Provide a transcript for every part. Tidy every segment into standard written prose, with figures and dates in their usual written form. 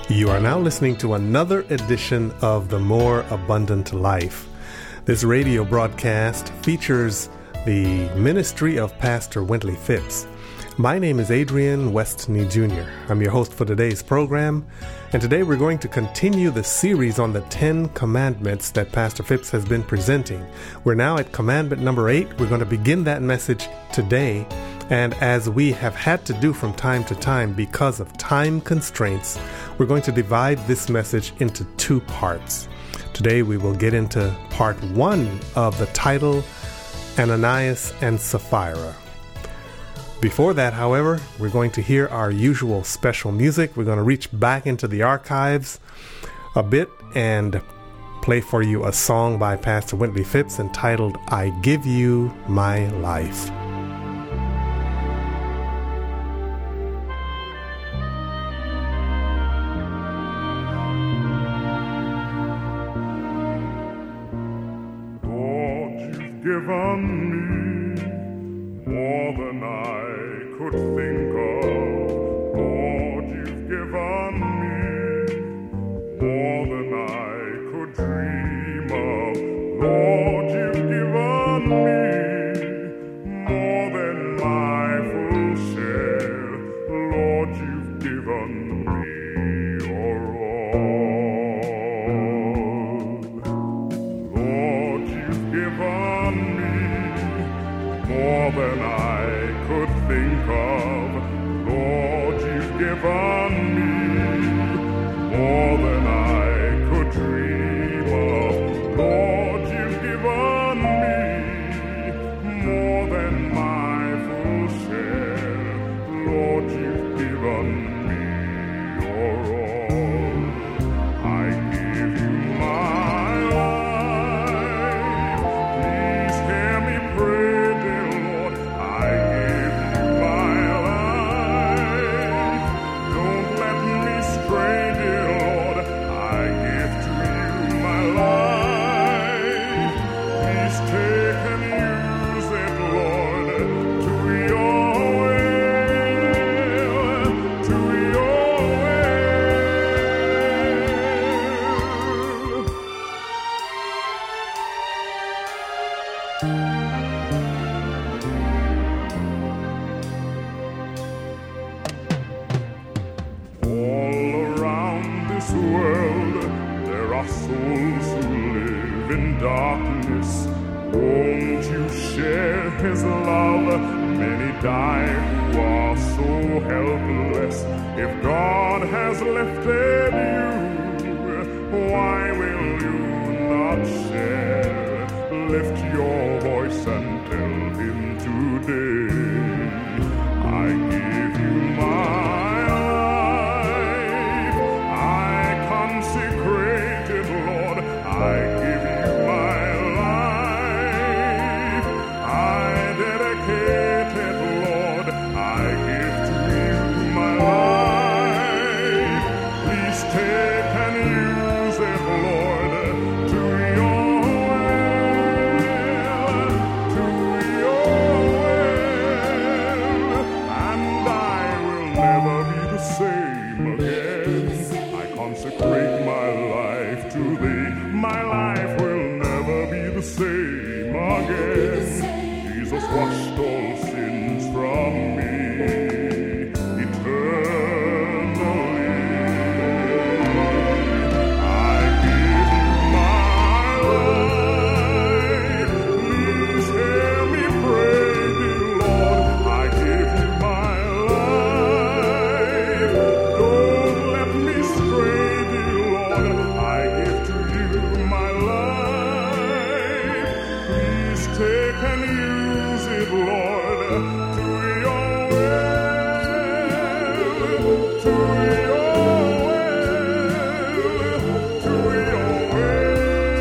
You are now listening to another edition of The More Abundant Life. This radio broadcast features the ministry of Pastor Wintley Phipps. My name is Adrian Westney Jr. I'm your host for today's program, and today we're going to continue the series on the 10 commandments that Pastor Phipps has been presenting. We're now at commandment number 8. We're going to begin that message today, and as we have had to do from time to time because of time constraints, we're going to divide this message into 2 parts. Today we will get into part 1 of the title, Ananias and Sapphira. Before that, however, we're going to hear our usual special music. We're going to reach back into the archives a bit and play for you a song by Pastor Wintley Phipps entitled, I Give You My Life. Given me more than I could think of. Lord, you've given me more than I could dream of. Lord, you've given me more than my full share. Lord, you've given me your all. Lord, you've given more than I could think of. Lord, you've given me more than I could dream of. Lord, you've given me more than my full share. Lord, you've given me your all. I give you my life. Please hear me pray. Darkness, won't you share his love? Many die who are so helpless. If God has lifted you, why will you not share? Lift your voice and tell him today, I give you my life. I consecrate it, Lord. I give you washed all sins from me eternally. I give you my life. Please hear me pray, dear Lord. I give you my life. Don't let me stray, dear Lord. I give to you my life. Please take and use it, Lord, to your will, to your will, to your will.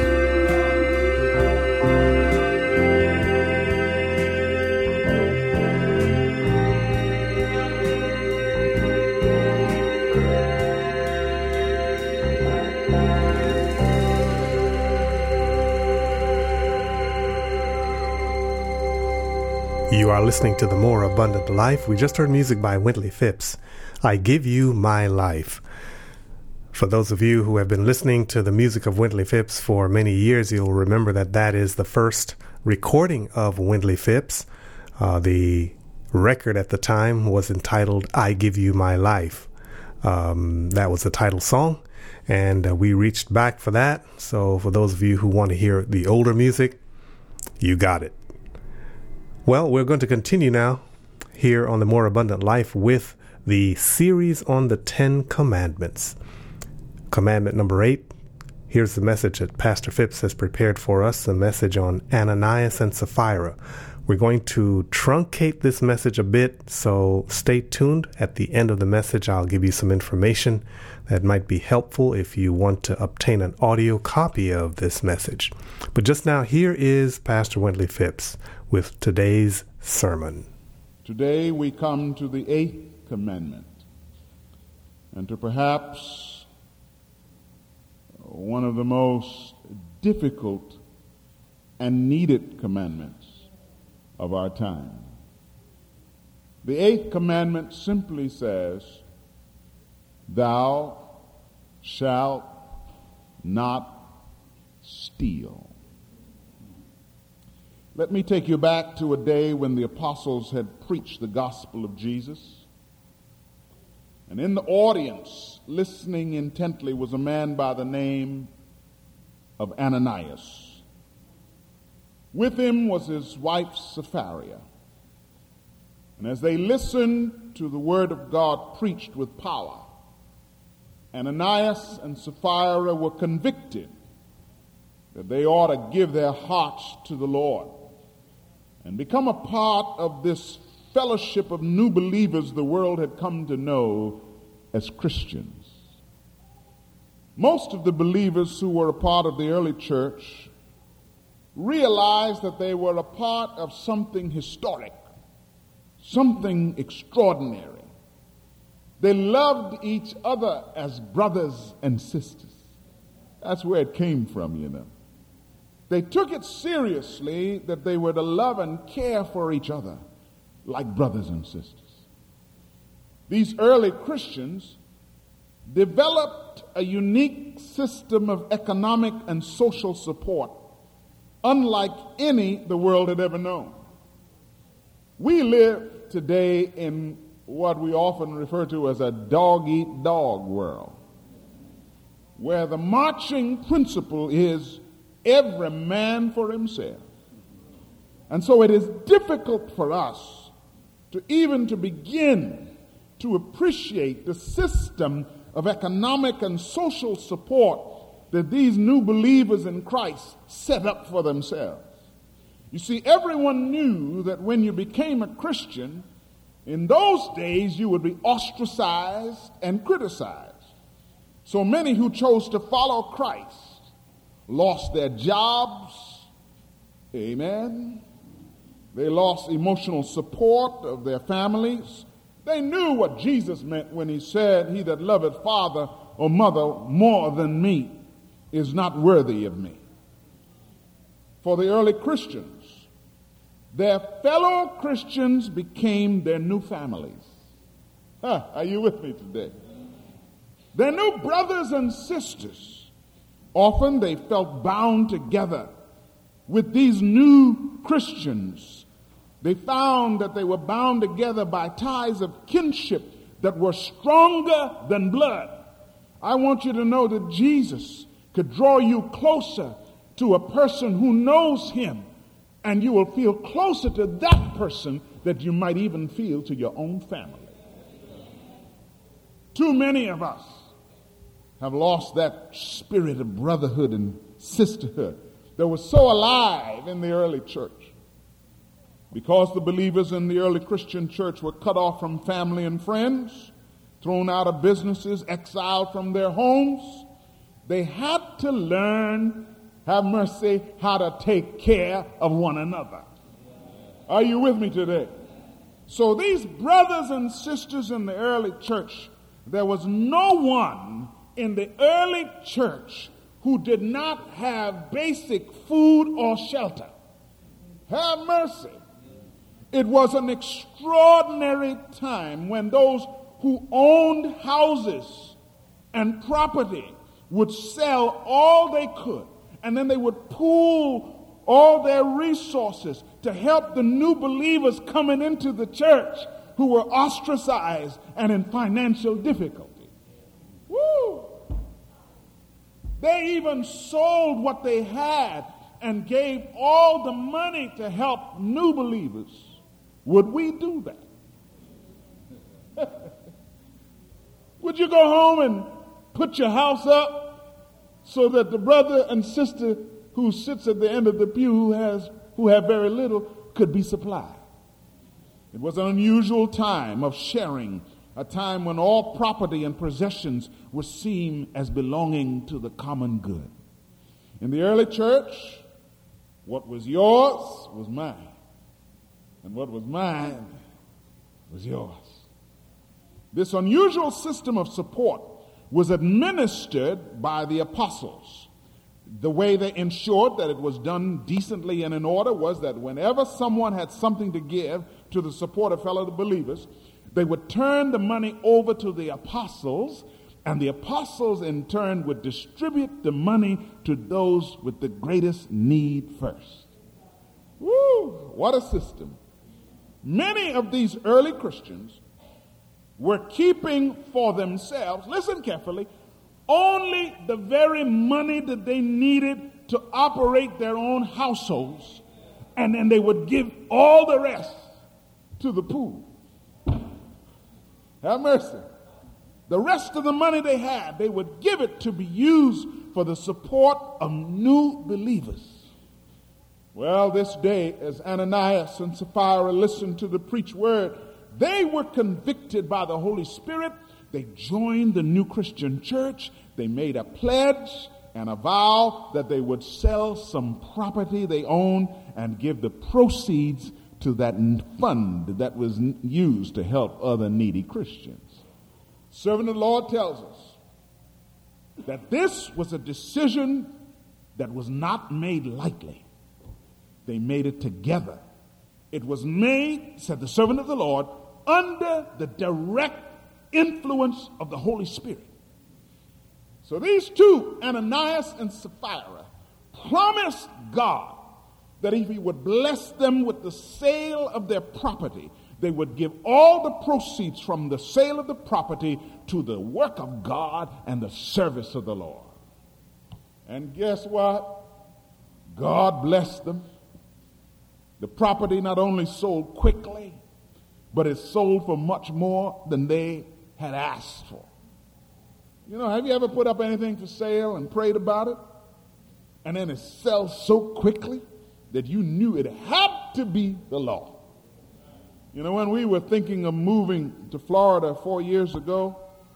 You are listening to The More Abundant Life. We just heard music by Wintley Phipps. I Give You My Life. For those of you who have been listening to the music of Wintley Phipps for many years, you'll remember that that is the first recording of Wintley Phipps. The record at the time was entitled I Give You My Life. That was the title song, and we reached back for that. So for those of you who want to hear the older music, you got it. Well, we're going to continue now here on The More Abundant Life with the series on the 10 Commandments. Commandment number 8. Here's the message that Pastor Phipps has prepared for us, a message on Ananias and Sapphira. We're going to truncate this message a bit, so stay tuned. At the end of the message, I'll give you some information that might be helpful if you want to obtain an audio copy of this message. But just now, here is Pastor Wintley Phipps with today's sermon. Today we come to the 8th commandment, and to perhaps one of the most difficult and needed commandments of our time. The 8th commandment simply says, "Thou shalt not steal." Let me take you back to a day when the apostles had preached the gospel of Jesus. And in the audience, listening intently, was a man by the name of Ananias. With him was his wife Sapphira. And as they listened to the word of God preached with power, Ananias and Sapphira were convicted that they ought to give their hearts to the Lord and become a part of this fellowship of new believers the world had come to know as Christians. Most of the believers who were a part of the early church realized that they were a part of something historic, something extraordinary. They loved each other as brothers and sisters. That's where it came from, you know. They took it seriously that they were to love and care for each other like brothers and sisters. These early Christians developed a unique system of economic and social support unlike any the world had ever known. We live today in what we often refer to as a dog-eat-dog world, where the marching principle is every man for himself. And so it is difficult for us to begin to appreciate the system of economic and social support that these new believers in Christ set up for themselves. You see, everyone knew that when you became a Christian, in those days you would be ostracized and criticized. So many who chose to follow Christ lost their jobs. Amen. They lost emotional support of their families. They knew what Jesus meant when he said, "He that loveth father or mother more than me is not worthy of me." For the early Christians, their fellow Christians became their new families. Are you with me today? Their new brothers and sisters. Often they felt bound together with these new Christians. They found that they were bound together by ties of kinship that were stronger than blood. I want you to know that Jesus could draw you closer to a person who knows him, and you will feel closer to that person than you might even feel to your own family. Too many of us have lost that spirit of brotherhood and sisterhood that was so alive in the early church. Because the believers in the early Christian church were cut off from family and friends, thrown out of businesses, exiled from their homes, they had to learn, have mercy, how to take care of one another. Are you with me today? So these brothers and sisters in the early church, there was no one in the early church who did not have basic food or shelter. Have mercy. It was an extraordinary time when those who owned houses and property would sell all they could, and then they would pool all their resources to help the new believers coming into the church who were ostracized and in financial difficulty. Woo! They even sold what they had and gave all the money to help new believers. Would we do that? Would you go home and put your house up so that the brother and sister who sits at the end of the pew who have very little could be supplied? It was an unusual time of sharing, a time when all property and possessions were seen as belonging to the common good. In the early church, what was yours was mine, and what was mine was yours. This unusual system of support was administered by the apostles. The way they ensured that it was done decently and in order was that whenever someone had something to give to the support of fellow believers, they would turn the money over to the apostles, and the apostles in turn would distribute the money to those with the greatest need first. Woo! What a system. Many of these early Christians were keeping for themselves, listen carefully, only the very money that they needed to operate their own households, and then they would give all the rest to the poor. Have mercy. The rest of the money they had, they would give it to be used for the support of new believers. Well, this day, as Ananias and Sapphira listened to the preached word, they were convicted by the Holy Spirit. They joined the new Christian church. They made a pledge and a vow that they would sell some property they owned and give the proceeds to that fund that was used to help other needy Christians. Servant of the Lord tells us that this was a decision that was not made lightly. They made it together. It was made, said the servant of the Lord, under the direct influence of the Holy Spirit. So these two, Ananias and Sapphira, promised God that if he would bless them with the sale of their property, they would give all the proceeds from the sale of the property to the work of God and the service of the Lord. And guess what? God blessed them. The property not only sold quickly, but it sold for much more than they had asked for. You know, have you ever put up anything for sale and prayed about it, and then it sells so quickly that you knew it had to be the Lord? You know, when we were thinking of moving to Florida 4 years ago,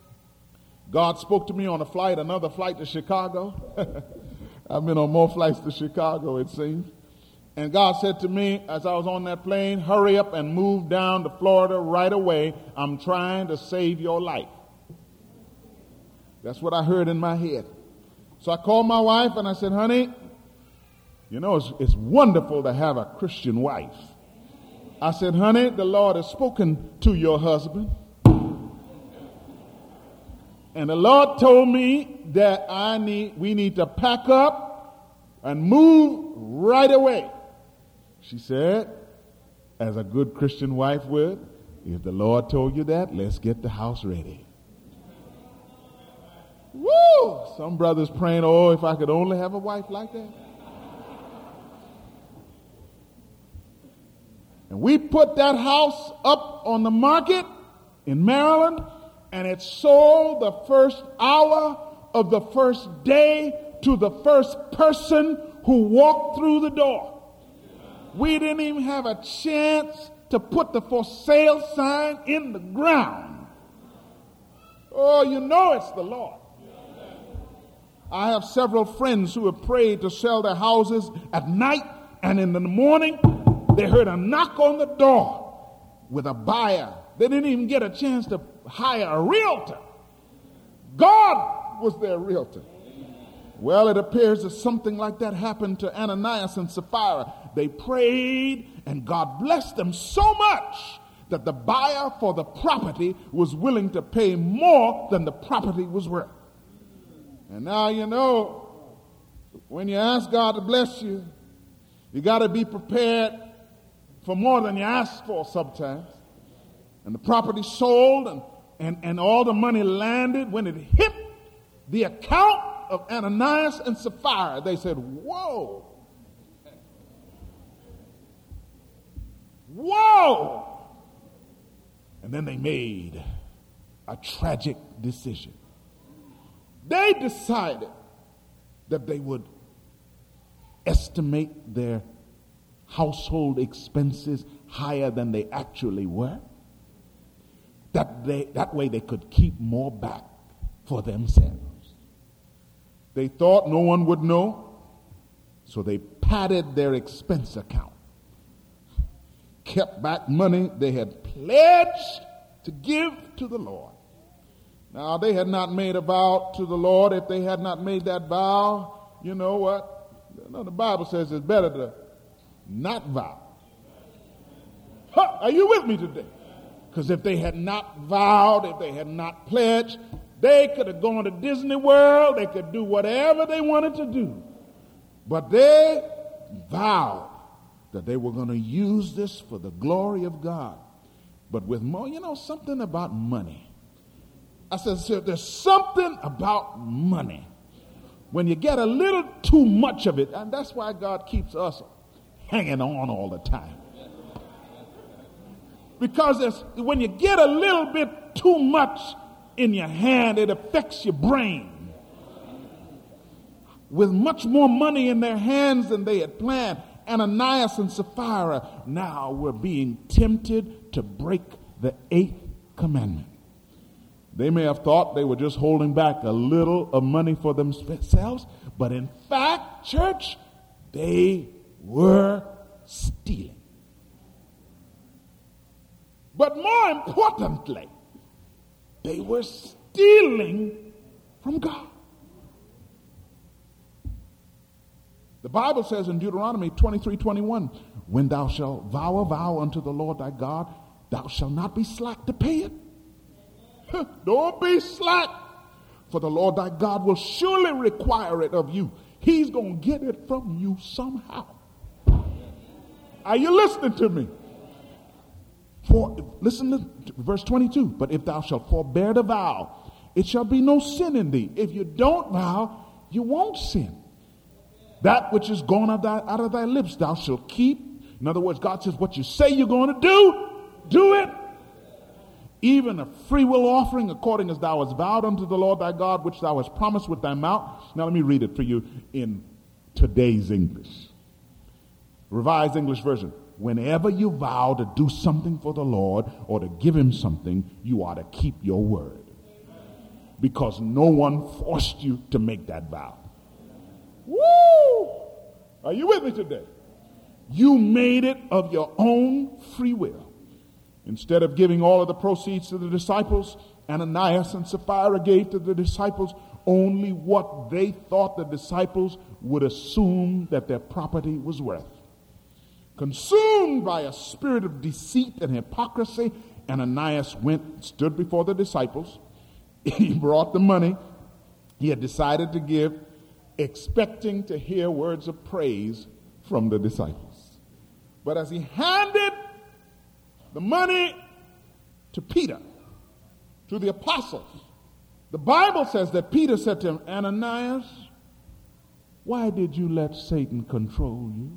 God spoke to me on another flight to Chicago. I've been on more flights to Chicago, it seems. And God said to me as I was on that plane, hurry up and move down to Florida right away. I'm trying to save your life. That's what I heard in my head. So I called my wife and I said, honey, you know, it's wonderful to have a Christian wife. I said, honey, the Lord has spoken to your husband. And the Lord told me that we need to pack up and move right away. She said, as a good Christian wife would, if the Lord told you that, let's get the house ready. Woo! Some brothers praying, oh, if I could only have a wife like that. And we put that house up on the market in Maryland, and it sold the first hour of the first day to the first person who walked through the door. We didn't even have a chance to put the for sale sign in the ground. Oh, you know it's the Lord. I have several friends who have prayed to sell their houses at night, and in the morning they heard a knock on the door with a buyer. They didn't even get a chance to hire a realtor. God was their realtor. Well, it appears that something like that happened to Ananias and Sapphira. They prayed, and God blessed them so much that the buyer for the property was willing to pay more than the property was worth. And now you know, when you ask God to bless you, you got to be prepared for more than you ask for sometimes. And the property sold and all the money landed. When it hit the account of Ananias and Sapphira, they said, whoa. Whoa! And then they made a tragic decision. They decided that they would estimate their household expenses higher than they actually were. That way they could keep more back for themselves. They thought no one would know, so they padded their expense account. Kept back money they had pledged to give to the Lord. Now, they had not made a vow to the Lord. If they had not made that vow, you know what? The Bible says it's better to not vow. Huh, are you with me today? Because if they had not vowed, if they had not pledged, they could have gone to Disney World. They could do whatever they wanted to do. But they vowed that they were going to use this for the glory of God. But with more, something about money. I said, there's something about money. When you get a little too much of it, and that's why God keeps us hanging on all the time. Because when you get a little bit too much in your hand, it affects your brain. With much more money in their hands than they had planned, Ananias and Sapphira now were being tempted to break the 8th commandment. They may have thought they were just holding back a little of money for themselves, but in fact, church, they were stealing. But more importantly, they were stealing from God. The Bible says in Deuteronomy 23:21, when thou shalt vow a vow unto the Lord thy God, thou shalt not be slack to pay it. Don't be slack, for the Lord thy God will surely require it of you. He's going to get it from you somehow. Are you listening to me? Listen to verse 22. But if thou shalt forbear to vow, it shall be no sin in thee. If you don't vow, you won't sin. That which is gone out of thy lips thou shalt keep. In other words, God says, what you say you're going to do it. Even a free will offering, according as thou hast vowed unto the Lord thy God, which thou hast promised with thy mouth. Now let me read it for you in today's English. Revised English Version. Whenever you vow to do something for the Lord or to give him something, you ought to keep your word. Because no one forced you to make that vow. Woo! Are you with me today? You made it of your own free will. Instead of giving all of the proceeds to the disciples, Ananias and Sapphira gave to the disciples only what they thought the disciples would assume that their property was worth. Consumed by a spirit of deceit and hypocrisy, Ananias stood before the disciples. He brought the money he had decided to give, expecting to hear words of praise from the disciples. But as he handed the money to Peter, to the apostles, the Bible says that Peter said to him, Ananias, why did you let Satan control you?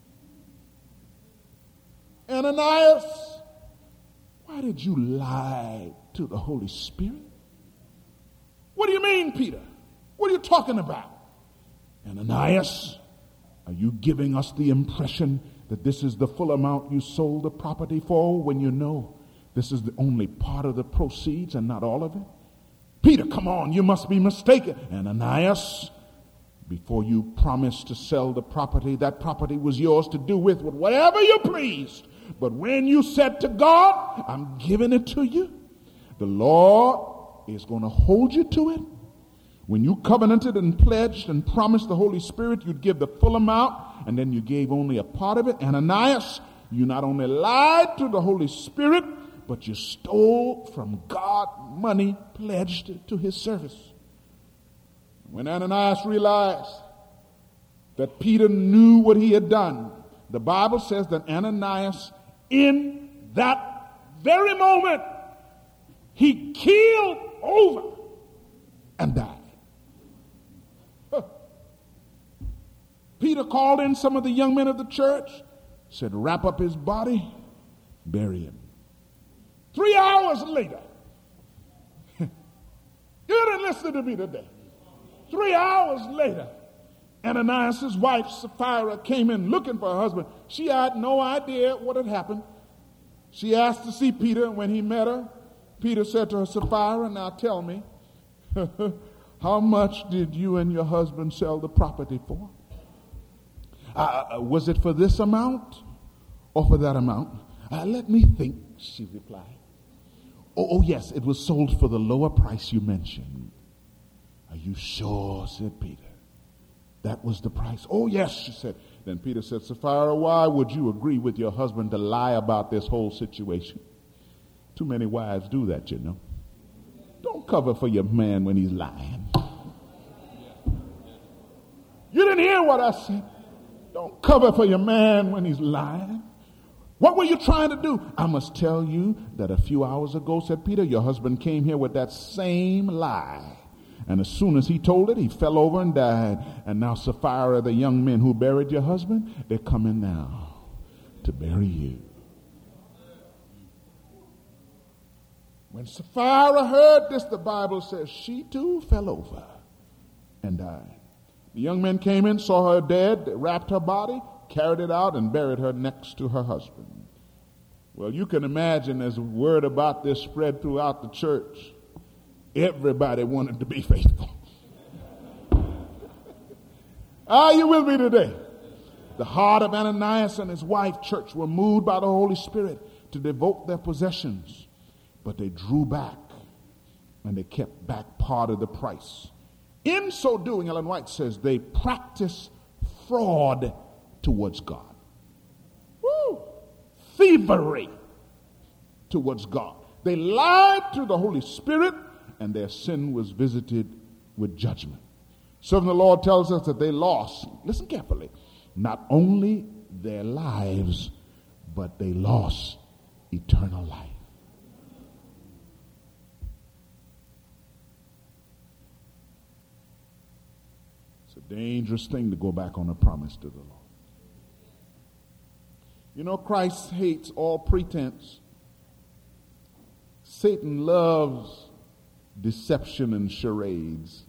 Ananias, why did you lie to the Holy Spirit? What do you mean, Peter? What are you talking about? Ananias, are you giving us the impression that this is the full amount you sold the property for when you know this is the only part of the proceeds and not all of it? Peter, come on, you must be mistaken. Ananias, before you promised to sell the property, that property was yours to do with whatever you pleased. But when you said to God, I'm giving it to you, the Lord is going to hold you to it. When you covenanted and pledged and promised the Holy Spirit you'd give the full amount, and then you gave only a part of it. Ananias, you not only lied to the Holy Spirit, but you stole from God money pledged to his service. When Ananias realized that Peter knew what he had done, the Bible says that Ananias, in that very moment, he keeled over and died. Peter called in some of the young men of the church, said, wrap up his body, bury him. 3 hours later, you didn't listen to me today. 3 hours later, Ananias' wife, Sapphira, came in looking for her husband. She had no idea what had happened. She asked to see Peter. When he met her, Peter said to her, Sapphira, now tell me, how much did you and your husband sell the property for? Was it for this amount or for that amount? Let me think, she replied. Oh, yes, it was sold for the lower price you mentioned. Are you sure, said Peter? That was the price. Oh, yes, she said. Then Peter said, Sapphira, why would you agree with your husband to lie about this whole situation? Too many wives do that, you know. Don't cover for your man when he's lying. You didn't hear what I said. Don't cover for your man when he's lying. What were you trying to do? I must tell you that a few hours ago, said Peter, your husband came here with that same lie. And as soon as he told it, he fell over and died. And now Sapphira, the young men who buried your husband, they're coming now to bury you. When Sapphira heard this, the Bible says she too fell over and died. The young men came in, saw her dead, wrapped her body, carried it out, and buried her next to her husband. Well, you can imagine as word about this spread throughout the church, everybody wanted to be faithful. Are you with me today? The heart of Ananias and his wife, church, were moved by the Holy Spirit to devote their possessions, but they drew back and they kept back part of the price. In so doing, Ellen White says, they practice fraud towards God. Woo! Thievery towards God. They lied to the Holy Spirit, and their sin was visited with judgment. Serving the Lord tells us that they lost, listen carefully, not only their lives, but they lost eternal life. Dangerous thing to go back on a promise to the Lord. You know, Christ hates all pretense. Satan loves deception and charades.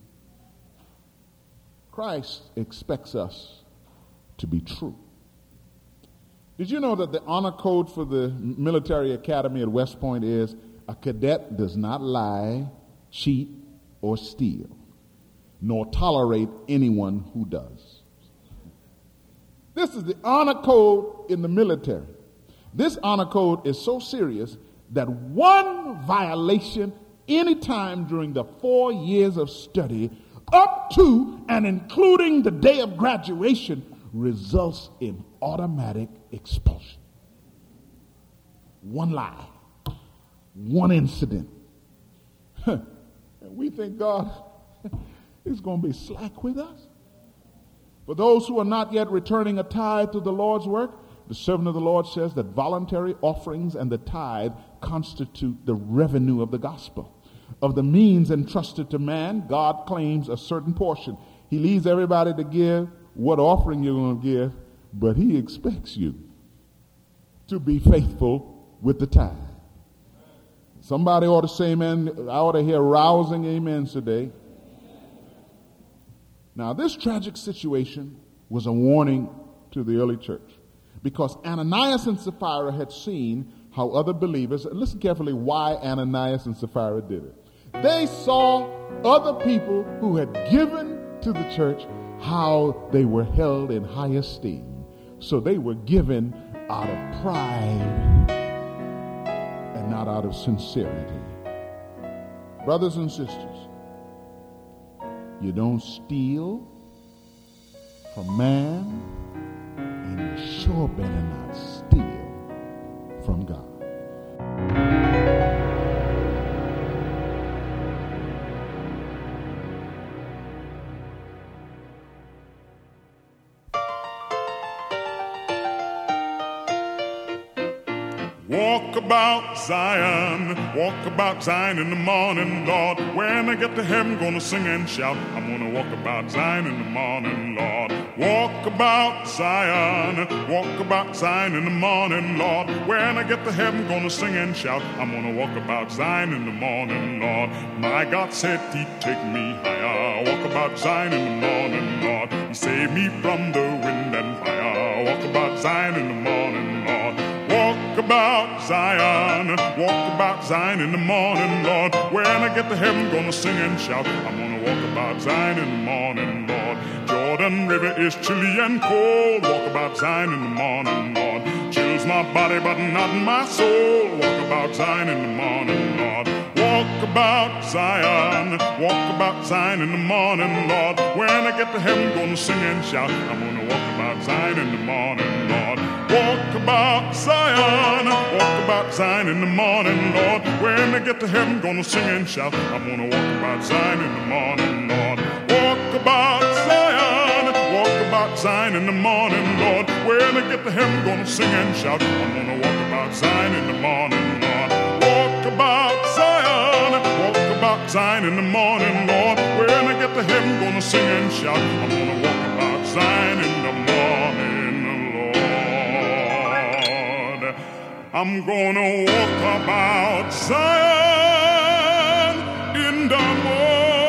Christ expects us to be true. Did you know that the honor code for the military academy at West Point is a cadet does not lie, cheat, or steal, nor tolerate anyone who does. This is the honor code in the military. This honor code is so serious that one violation anytime during the 4 years of study up to and including the day of graduation results in automatic expulsion. One lie, one incident. And we think God is going to be slack with us. For those who are not yet returning a tithe to the Lord's work, the servant of the Lord says that voluntary offerings and the tithe constitute the revenue of the gospel. Of the means entrusted to man, God claims a certain portion. He leaves everybody to give what offering you're going to give, but he expects you to be faithful with the tithe. Somebody ought to say amen. I ought to hear rousing amens today. Now, this tragic situation was a warning to the early church because Ananias and Sapphira had seen how other believers, and listen carefully why Ananias and Sapphira did it. They saw other people who had given to the church how they were held in high esteem. So they were given out of pride and not out of sincerity. Brothers and sisters, you don't steal from man, and you sure better not steal from God. Walk about Zion in the morning, Lord. When I get to heaven, gonna sing and shout. I'm gonna walk about Zion in the morning, Lord. Walk about Zion in the morning, Lord. When I get to heaven, gonna sing and shout. I'm gonna walk about Zion in the morning, Lord. My God said He'd take me higher. Walk about Zion in the morning, Lord. He saved me from the wind and fire. Walk about Zion in the morning, Lord. Walk about Zion in the morning, Lord. When I get to heaven, gonna sing and shout. I'm gonna walk about Zion in the morning, Lord. Jordan River is chilly and cold. Walk about Zion in the morning, Lord. Chills my body but not my soul. Walk about Zion in the morning, Lord. Walk about Zion in the morning, Lord. When I get to heaven, gonna sing and shout. I'm gonna walk about Zion in the morning, Lord. Walk about Zion in the morning, Lord. When I get to heaven, gonna sing and shout. I'm gonna walk about Zion in the morning, Lord. Walk about Zion in the morning, Lord. When I get to heaven, gonna sing and shout. I'm gonna walk about Zion in the morning, Lord. Walk about Zion in the morning, Lord. When I get to heaven, gonna sing and shout. I'm gonna walk about Zion in the morning, Lord. I'm gonna walk about Zion in the morning, Lord.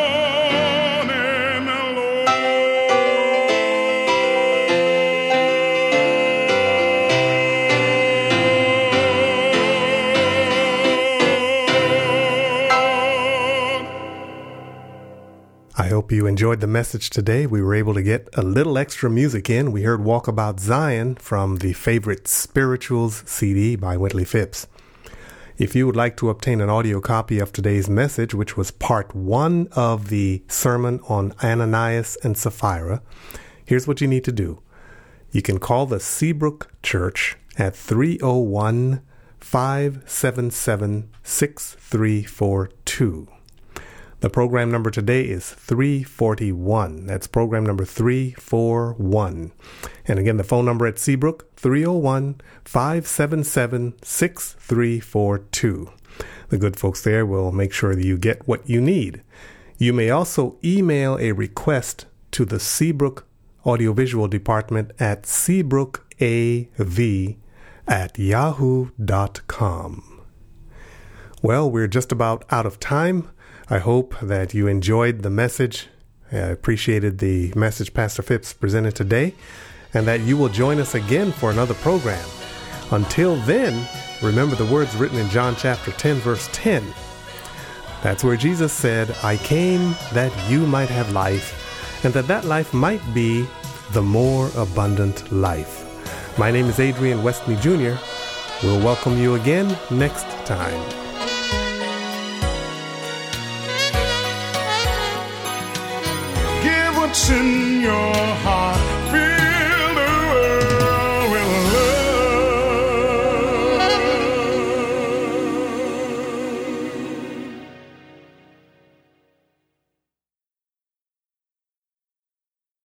I hope you enjoyed the message today. We were able to get a little extra music in. We heard Walk About Zion from the Favorite Spirituals CD by Wintley Phipps. If you would like to obtain an audio copy of today's message, which was part 1 of the sermon on Ananias and Sapphira, here's what you need to do. You can call the Seabrook Church at 301-577-6342. The program number today is 341. That's program number 341. And again, the phone number at Seabrook, 301-577-6342. The good folks there will make sure that you get what you need. You may also email a request to the Seabrook Audiovisual Department at seabrookav@yahoo.com. Well, we're just about out of time. I hope that you enjoyed the message. I appreciated the message Pastor Phipps presented today, and that you will join us again for another program. Until then, remember the words written in John chapter 10, verse 10. That's where Jesus said, I came that you might have life, and that life might be the more abundant life. My name is Adrian Westney Jr. We'll welcome you again next time. Give what's in your heart.